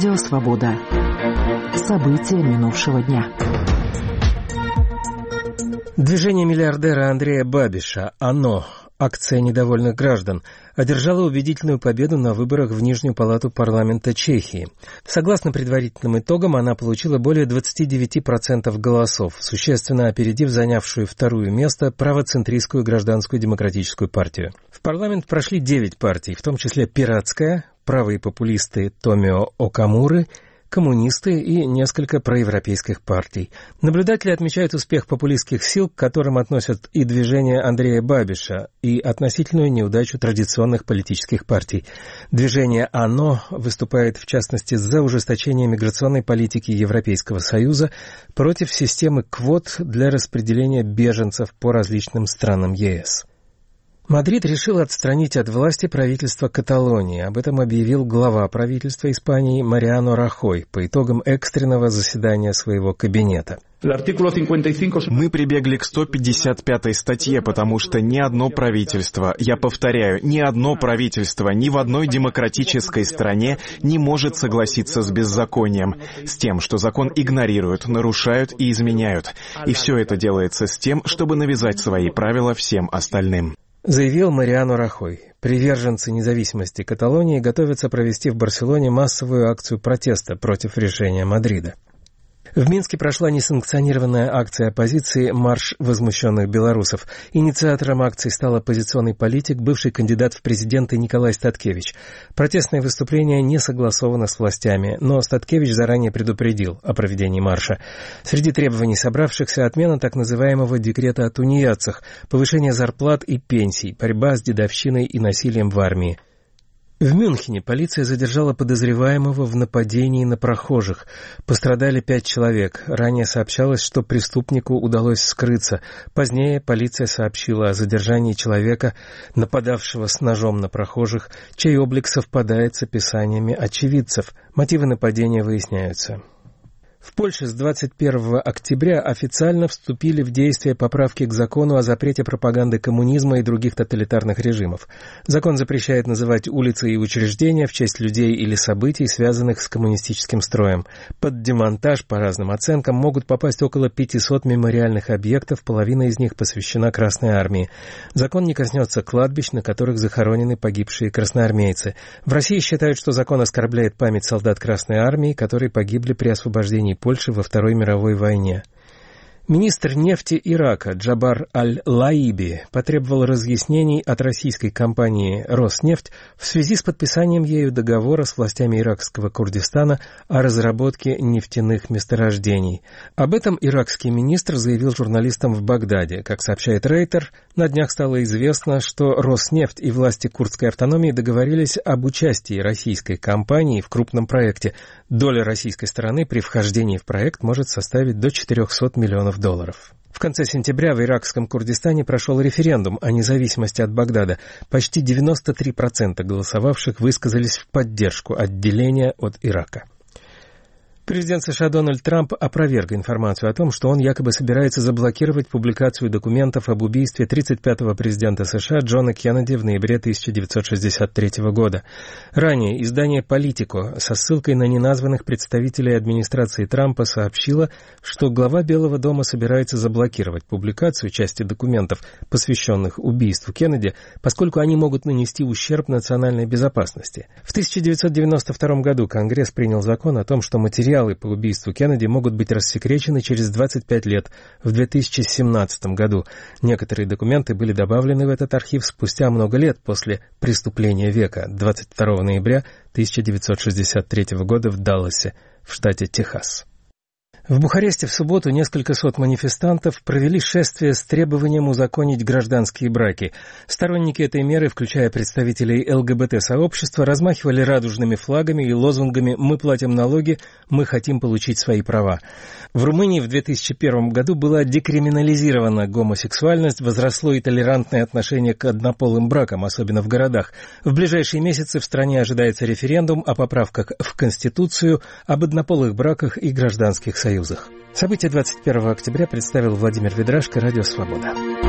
Радио Свобода. События минувшего дня. Движение миллиардера Андрея Бабиша «Оно», акция недовольных граждан, одержала убедительную победу на выборах в Нижнюю палату парламента Чехии. Согласно предварительным итогам, она получила более 29% голосов, существенно опередив занявшую второе место правоцентристскую гражданскую демократическую партию. В парламент прошли 9 партий, в том числе «Пиратская», правые популисты Томио Окамуры, коммунисты и несколько проевропейских партий. Наблюдатели отмечают успех популистских сил, к которым относят и движение Андрея Бабиша, и относительную неудачу традиционных политических партий. Движение «Оно» выступает, в частности, за ужесточение миграционной политики Европейского Союза против системы квот для распределения беженцев по различным странам ЕС. Мадрид решил отстранить от власти правительство Каталонии. Об этом объявил глава правительства Испании Мариано Рахой по итогам экстренного заседания своего кабинета. Мы прибегли к 155-й статье, потому что ни одно правительство, я повторяю, ни одно правительство ни в одной демократической стране не может согласиться с беззаконием, с тем, что закон игнорируют, нарушают и изменяют. И все это делается с тем, чтобы навязать свои правила всем остальным. Заявил Мариано Рахой. Приверженцы независимости Каталонии готовятся провести в Барселоне массовую акцию протеста против решения Мадрида. В Минске прошла несанкционированная акция оппозиции «Марш возмущенных белорусов». Инициатором акции стал оппозиционный политик, бывший кандидат в президенты Николай Статкевич. Протестное выступление не согласовано с властями, но Статкевич заранее предупредил о проведении марша. Среди требований собравшихся отмена так называемого декрета о тунеядцах, повышение зарплат и пенсий, борьба с дедовщиной и насилием в армии. В Мюнхене полиция задержала подозреваемого в нападении на прохожих. Пострадали 5 человек. Ранее сообщалось, что преступнику удалось скрыться. Позднее полиция сообщила о задержании человека, нападавшего с ножом на прохожих, чей облик совпадает с описаниями очевидцев. Мотивы нападения выясняются. В Польше с 21 октября официально вступили в действие поправки к закону о запрете пропаганды коммунизма и других тоталитарных режимов. Закон запрещает называть улицы и учреждения в честь людей или событий, связанных с коммунистическим строем. Под демонтаж, по разным оценкам, могут попасть около 500 мемориальных объектов, половина из них посвящена Красной Армии. Закон не коснется кладбищ, на которых захоронены погибшие красноармейцы. В России считают, что закон оскорбляет память солдат Красной Армии, которые погибли при освобождении Польши во Второй мировой войне. Министр нефти Ирака Джабар Аль-Лаиби потребовал разъяснений от российской компании «Роснефть» в связи с подписанием ею договора с властями иракского Курдистана о разработке нефтяных месторождений. Об этом иракский министр заявил журналистам в Багдаде. Как сообщает Рейтер, на днях стало известно, что «Роснефть» и власти курдской автономии договорились об участии российской компании в крупном проекте. Доля российской стороны при вхождении в проект может составить до $400 миллионов. В конце сентября в иракском Курдистане прошел референдум о независимости от Багдада. Почти 93% голосовавших высказались в поддержку отделения от Ирака. Президент США Дональд Трамп опроверг информацию о том, что он якобы собирается заблокировать публикацию документов об убийстве 35-го президента США Джона Кеннеди в ноябре 1963 года. Ранее издание «Политико» со ссылкой на неназванных представителей администрации Трампа сообщило, что глава Белого дома собирается заблокировать публикацию части документов, посвященных убийству Кеннеди, поскольку они могут нанести ущерб национальной безопасности. В 1992 году Конгресс принял закон о том, что материалы по убийству Кеннеди могут быть рассекречены через 25 лет, в 2017 году. Некоторые документы были добавлены в этот архив спустя много лет после преступления века, 22 ноября 1963 года в Далласе, в штате Техас. В Бухаресте в субботу несколько сот манифестантов провели шествие с требованием узаконить гражданские браки. Сторонники этой меры, включая представителей ЛГБТ-сообщества, размахивали радужными флагами и лозунгами «Мы платим налоги, мы хотим получить свои права». В Румынии в 2001 году была декриминализирована гомосексуальность, возросло и толерантное отношение к однополым бракам, особенно в городах. В ближайшие месяцы в стране ожидается референдум о поправках в Конституцию, об однополых браках и гражданских союзах. События 21 октября представил Владимир Ведрашко, Радио Свобода.